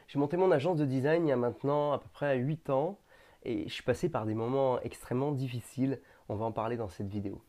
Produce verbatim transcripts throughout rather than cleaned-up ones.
J'ai monté mon agence de design il y a maintenant à peu près huit ans et je suis passé par des moments extrêmement difficiles. On va en parler dans cette vidéo.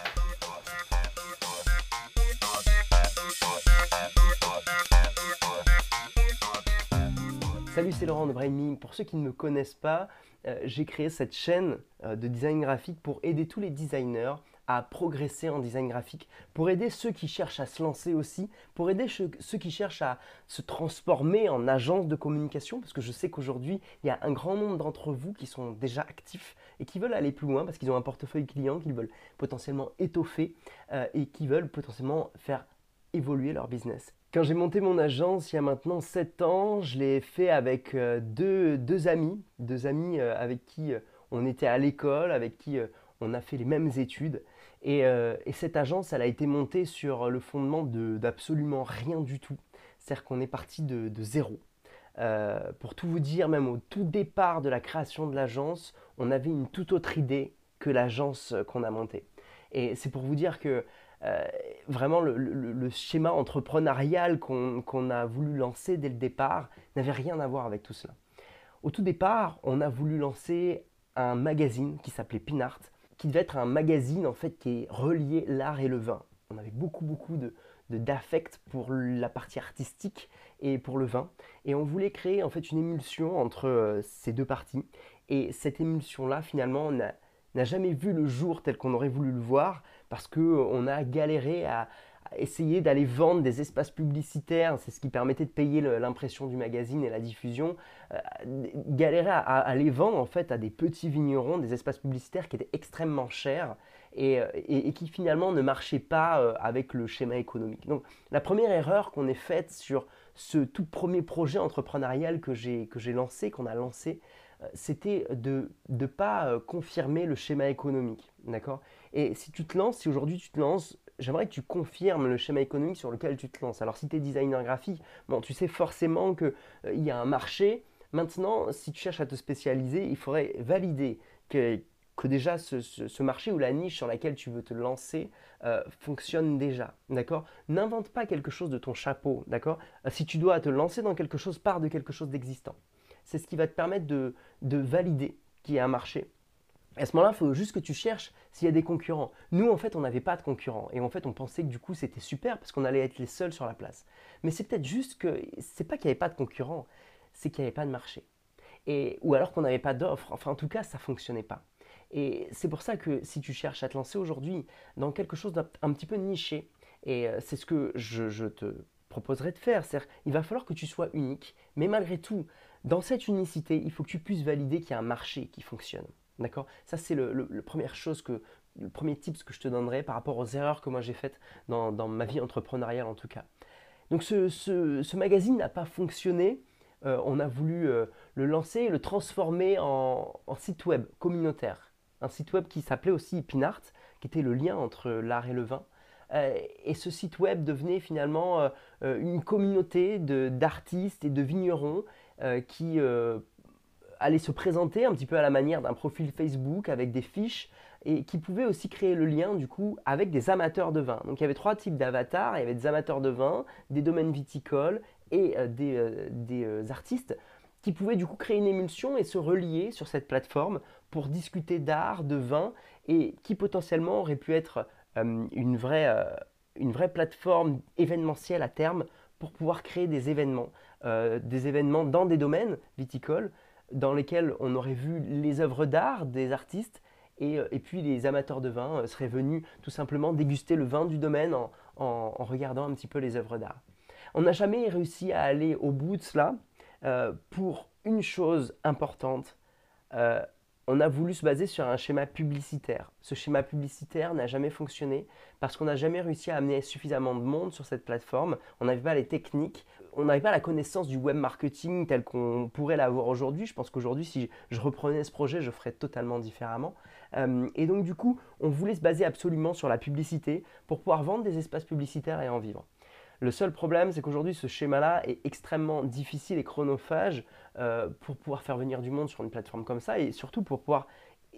Salut, c'est Laurent de Brainme. Pour ceux qui ne me connaissent pas, euh, j'ai créé cette chaîne euh, de design graphique pour aider tous les designers à progresser en design graphique, pour aider ceux qui cherchent à se lancer aussi, pour aider ceux, ceux qui cherchent à se transformer en agence de communication, parce que je sais qu'aujourd'hui, il y a un grand nombre d'entre vous qui sont déjà actifs et qui veulent aller plus loin parce qu'ils ont un portefeuille client qu'ils veulent potentiellement étoffer euh, et qui veulent potentiellement faire évoluer leur business. Quand j'ai monté mon agence il y a maintenant sept ans, je l'ai fait avec euh, deux, deux amis, deux amis euh, avec qui euh, on était à l'école, avec qui euh, on a fait les mêmes études. Et, euh, et cette agence, elle a été montée sur le fondement de- d'absolument rien du tout. C'est-à-dire qu'on est parti de, de zéro. Euh, pour tout vous dire, même au tout départ de la création de l'agence, on avait une toute autre idée que l'agence qu'on a montée. Et c'est pour vous dire que euh, vraiment le, le- le schéma entrepreneurial qu'on qu'on a voulu lancer dès le départ n'avait rien à voir avec tout cela. Au tout départ, on a voulu lancer un magazine qui s'appelait Pinart, qui devait être un magazine en fait qui est relié l'art et le vin. On avait beaucoup beaucoup de de- d'affect pour la partie artistique et pour le vin, et on voulait créer en fait une émulsion entre euh, ces deux parties. Et cette émulsion là, finalement, n'a n'a jamais vu le jour tel qu'on aurait voulu le voir parce que euh, on a galéré à, à essayer d'aller vendre des espaces publicitaires. C'est ce qui permettait de payer le- l'impression du magazine et la diffusion. Euh, galérer à, à- à les vendre en fait à des petits vignerons, des espaces publicitaires qui étaient extrêmement chers et, euh, et- et qui finalement ne marchaient pas euh, avec le schéma économique. Donc la première erreur qu'on ait faite sur ce tout premier projet entrepreneurial que j'ai que j'ai lancé, qu'on a lancé, euh, c'était de ne pas euh, confirmer le schéma économique. D'accord? Et si tu te lances, si aujourd'hui tu te lances, j'aimerais que tu confirmes le schéma économique sur lequel tu te lances. Alors si tu es designer graphique, bon, tu sais forcément qu'il euh, y a un marché. Maintenant, si tu cherches à te spécialiser, il faudrait valider que, que déjà ce, ce- ce marché ou la niche sur laquelle tu veux te lancer euh, fonctionne déjà. D'accord? N'invente pas quelque chose de ton chapeau. D'accord? Euh, Si tu dois te lancer dans quelque chose, pars de quelque chose d'existant. C'est ce qui va te permettre de, de valider qu'il y a un marché. À ce moment-là, il faut juste que tu cherches s'il y a des concurrents. Nous, en fait, on n'avait pas de concurrents. Et en fait, on pensait que du coup, c'était super parce qu'on allait être les seuls sur la place. Mais c'est peut-être juste que c'est pas qu'il n'y avait pas de concurrents, c'est qu'il n'y avait pas de marché. Et, ou alors qu'on n'avait pas d'offres. Enfin, en tout cas, ça ne fonctionnait pas. Et c'est pour ça que si tu cherches à te lancer aujourd'hui dans quelque chose d'un un petit peu niché, et euh, c'est ce que je, je te proposerais de faire, c'est-à-dire il va falloir que tu sois unique, mais malgré tout, dans cette unicité, il faut que tu puisses valider qu'il y a un marché qui fonctionne. D'accord? Ça, c'est le, le, le première chose que, le premier tips que je te donnerais par rapport aux erreurs que moi j'ai faites dans, dans ma vie entrepreneuriale en tout cas. Donc ce, ce- ce magazine n'a pas fonctionné. Euh, on a voulu euh, le lancer et le transformer en, en site web communautaire. Un site web qui s'appelait aussi Pinart, qui était le lien entre l'art et le vin. Euh, et ce site web devenait finalement euh, euh, une communauté de- d'artistes et de vignerons euh, qui euh, aller se présenter un petit peu à la manière d'un profil Facebook avec des fiches et qui pouvait aussi créer le lien du coup avec des amateurs de vin. Donc il y avait trois types d'avatars, il y avait des amateurs de vin, des domaines viticoles et euh, des, euh, des euh, artistes qui pouvaient du coup créer une émulsion et se relier sur cette plateforme pour discuter d'art, de vin et qui potentiellement aurait pu être euh, une, vraie, euh, une vraie plateforme événementielle à terme pour pouvoir créer des événements, euh, des événements dans des domaines viticoles dans lesquels on aurait vu les œuvres d'art des artistes et, euh, et puis les amateurs de vin euh, seraient venus tout simplement déguster le vin du domaine en, en- en regardant un petit peu les œuvres d'art. On n'a jamais réussi à aller au bout de cela euh, pour une chose importante. Euh, on a voulu se baser sur un schéma publicitaire. Ce schéma publicitaire n'a jamais fonctionné parce qu'on n'a jamais réussi à amener suffisamment de monde sur cette plateforme. On n'avait pas les techniques, on n'avait pas la connaissance du web marketing tel qu'on pourrait l'avoir aujourd'hui. Je pense qu'aujourd'hui, si je reprenais ce projet, je ferais totalement différemment. Euh, et donc, du coup, on voulait se baser absolument sur la publicité pour pouvoir vendre des espaces publicitaires et en vivre. Le seul problème, c'est qu'aujourd'hui, ce schéma-là est extrêmement difficile et chronophage euh, pour pouvoir faire venir du monde sur une plateforme comme ça et surtout pour pouvoir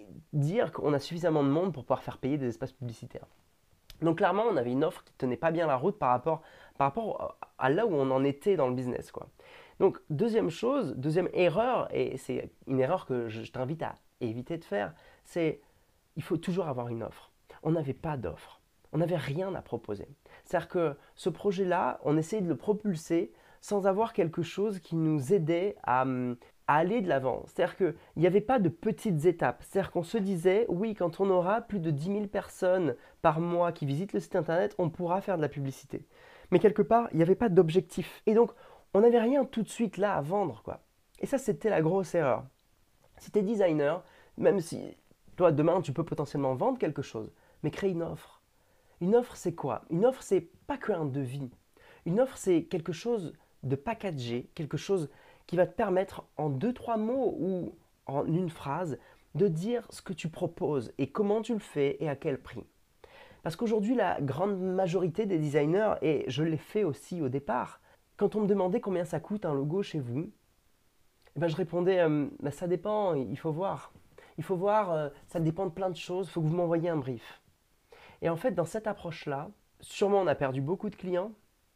dire qu'on a suffisamment de monde pour pouvoir faire payer des espaces publicitaires. Donc clairement, on avait une offre qui tenait pas bien la route par rapport, par rapport à là où on en était dans le business, quoi. Donc, deuxième chose, deuxième erreur, et c'est une erreur que je, je t'invite à éviter de faire, c'est il faut toujours avoir une offre. On n'avait pas d'offre. On n'avait rien à proposer. C'est-à-dire que ce projet-là, on essayait de le propulser sans avoir quelque chose qui nous aidait à, à aller de l'avant. C'est-à-dire qu'il n'y avait pas de petites étapes. C'est-à-dire qu'on se disait, oui, quand on aura plus de dix mille personnes par mois qui visitent le site internet, on pourra faire de la publicité. Mais quelque part, il n'y avait pas d'objectif. Et donc, on n'avait rien tout de suite là à vendre, quoi. Et ça, c'était la grosse erreur. Si tu es designer, même si toi, demain, tu peux potentiellement vendre quelque chose, mais crée une offre. Une offre, c'est quoi? Une offre, c'est pas qu'un devis. Une offre, c'est quelque chose de packagé, quelque chose qui va te permettre en deux, trois mots ou en une phrase de dire ce que tu proposes et comment tu le fais et à quel prix. Parce qu'aujourd'hui, la grande majorité des designers, et je l'ai fait aussi au départ, quand on me demandait combien ça coûte un logo chez vous, eh ben je répondais, euh, bah, ça dépend, il faut voir. Il faut voir, euh, ça dépend de plein de choses, il faut que vous m'envoyiez un brief. Et en fait, dans cette approche-là, sûrement on a perdu beaucoup de clients,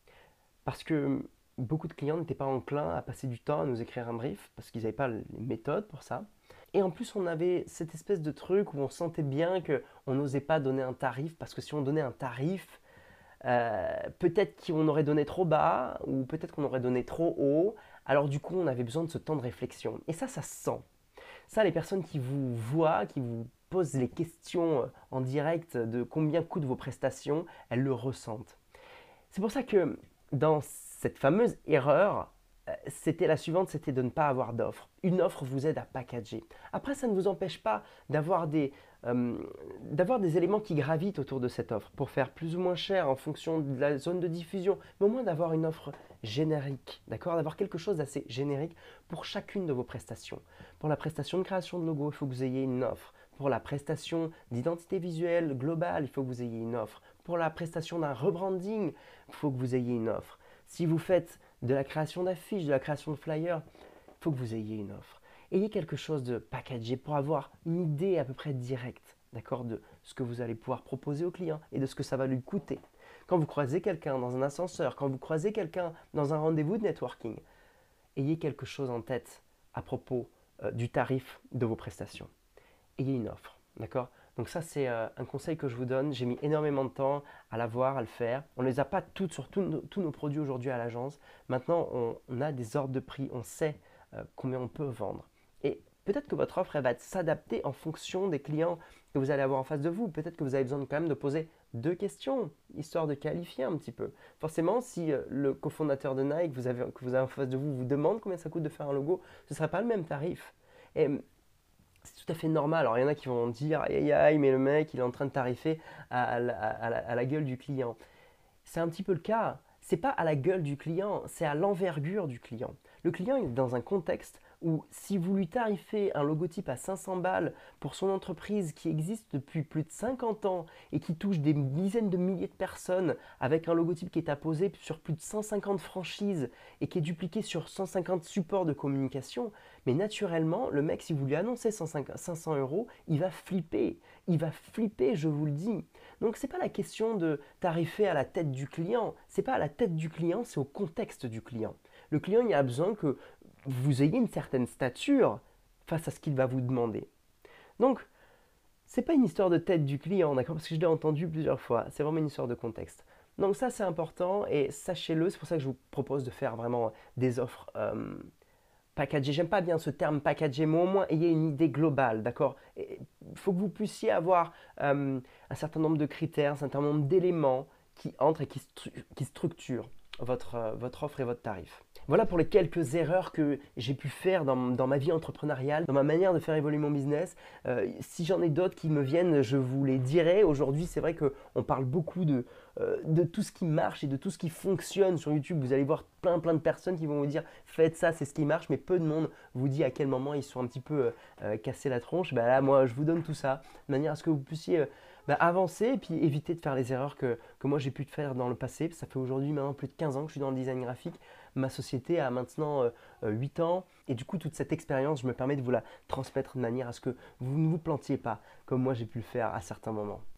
parce que beaucoup de clients n'étaient pas enclins à passer du temps à nous écrire un brief, parce qu'ils n'avaient pas les méthodes pour ça. Et en plus, on avait cette espèce de truc où on sentait bien qu'on n'osait pas donner un tarif, parce que si on donnait un tarif, euh, peut-être qu'on aurait donné trop bas, ou peut-être qu'on aurait donné trop haut. Alors du coup, on avait besoin de ce temps de réflexion. Et ça, ça se sent. Ça, les personnes qui vous voient, qui vous posent les questions en direct de combien coûtent vos prestations, elles le ressentent. C'est pour ça que dans cette fameuse erreur, c'était la suivante, c'était de ne pas avoir d'offre. Une offre vous aide à packager. Après, ça ne vous empêche pas d'avoir des, euh, d'avoir des éléments qui gravitent autour de cette offre pour faire plus ou moins cher en fonction de la zone de diffusion, mais au moins d'avoir une offre générique, d'accord? D'avoir quelque chose d'assez générique pour chacune de vos prestations. Pour la prestation de création de logo, il faut que vous ayez une offre. Pour la prestation d'identité visuelle globale, il faut que vous ayez une offre. Pour la prestation d'un rebranding, il faut que vous ayez une offre. Si vous faites de la création d'affiches, de la création de flyers, il faut que vous ayez une offre. Ayez quelque chose de packagé pour avoir une idée à peu près directe, d'accord, de ce que vous allez pouvoir proposer au client et de ce que ça va lui coûter. Quand vous croisez quelqu'un dans un ascenseur, quand vous croisez quelqu'un dans un rendez-vous de networking, ayez quelque chose en tête à propos euh, du tarif de vos prestations. Ayez une offre, d'accord? Donc ça, c'est euh, un conseil que je vous donne. J'ai mis énormément de temps à l'avoir, à le faire. On ne les a pas toutes sur tous nos, tous nos produits aujourd'hui à l'agence. Maintenant, on, on a des ordres de prix, on sait euh, combien on peut vendre. Et peut-être que votre offre, elle va s'adapter en fonction des clients que vous allez avoir en face de vous. Peut-être que vous avez besoin quand même de poser deux questions, histoire de qualifier un petit peu. Forcément, si euh, le cofondateur de Nike vous avez, que vous avez en face de vous vous demande combien ça coûte de faire un logo, ce ne sera pas le même tarif. Et c'est tout à fait normal. Alors, il y en a qui vont dire aïe aïe aïe, mais le mec, il est en train de tarifer à, à, à, la, à la gueule du client. C'est un petit peu le cas. C'est pas à la gueule du client, c'est à l'envergure du client. Le client est dans un contexte où si vous lui tarifez un logotype à cinq cents balles pour son entreprise qui existe depuis plus de cinquante ans et qui touche des dizaines de milliers de personnes avec un logotype qui est apposé sur plus de cent cinquante franchises et qui est dupliqué sur cent cinquante supports de communication, mais naturellement, le mec, si vous lui annoncez cinq cents euros, il va flipper. Il va flipper, je vous le dis. Donc, ce n'est pas la question de tarifer à la tête du client. Ce n'est pas à la tête du client, c'est au contexte du client. Le client, il a besoin que vous ayez une certaine stature face à ce qu'il va vous demander. Donc, ce n'est pas une histoire de tête du client, d'accord? Parce que je l'ai entendu plusieurs fois. C'est vraiment une histoire de contexte. Donc ça, c'est important et sachez-le. C'est pour ça que je vous propose de faire vraiment des offres euh, packagées. J'aime pas bien ce terme packagé, mais au moins ayez une idée globale, d'accord? Il faut que vous puissiez avoir euh, un certain nombre de critères, un certain nombre d'éléments qui entrent et qui, stru qui structurent votre, euh, votre offre et votre tarif. Voilà pour les quelques erreurs que j'ai pu faire dans, dans ma vie entrepreneuriale, dans ma manière de faire évoluer mon business. Euh, si j'en ai d'autres qui me viennent, je vous les dirai. Aujourd'hui, c'est vrai qu'on parle beaucoup de, euh, de tout ce qui marche et de tout ce qui fonctionne sur YouTube. Vous allez voir plein plein de personnes qui vont vous dire « faites ça, c'est ce qui marche », mais peu de monde vous dit à quel moment ils sont un petit peu euh, cassés la tronche. Ben là, moi, je vous donne tout ça, de manière à ce que vous puissiez euh, ben, avancer et puis éviter de faire les erreurs que, que moi j'ai pu faire dans le passé. Ça fait aujourd'hui maintenant plus de quinze ans que je suis dans le design graphique. Ma société a maintenant euh, huit ans et du coup toute cette expérience, je me permets de vous la transmettre de manière à ce que vous ne vous plantiez pas comme moi j'ai pu le faire à certains moments.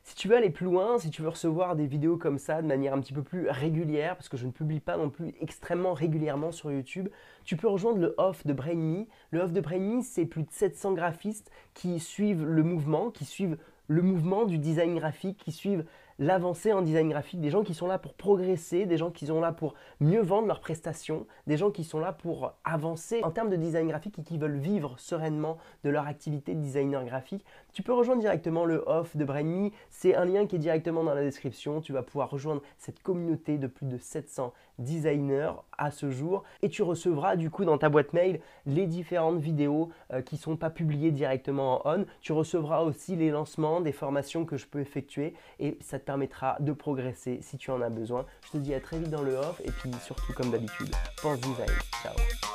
Si tu veux aller plus loin, si tu veux recevoir des vidéos comme ça de manière un petit peu plus régulière, parce que je ne publie pas non plus extrêmement régulièrement sur YouTube, tu peux rejoindre le off de BrainMe. Le off de BrainMe, c'est plus de sept cents graphistes qui suivent le mouvement, qui suivent le mouvement du design graphique, qui suivent l'avancée en design graphique, des gens qui sont là pour progresser, des gens qui sont là pour mieux vendre leurs prestations, des gens qui sont là pour avancer en termes de design graphique et qui veulent vivre sereinement de leur activité de designer graphique. Tu peux rejoindre directement le off de BrainMe, c'est un lien qui est directement dans la description. Tu vas pouvoir rejoindre cette communauté de plus de sept cents designers à ce jour et tu recevras du coup dans ta boîte mail les différentes vidéos euh, qui ne sont pas publiées directement en on. Tu recevras aussi les lancements des formations que je peux effectuer et ça te permettra de progresser si tu en as besoin. Je te dis à très vite dans le off et puis surtout comme d'habitude, pense design. Ciao.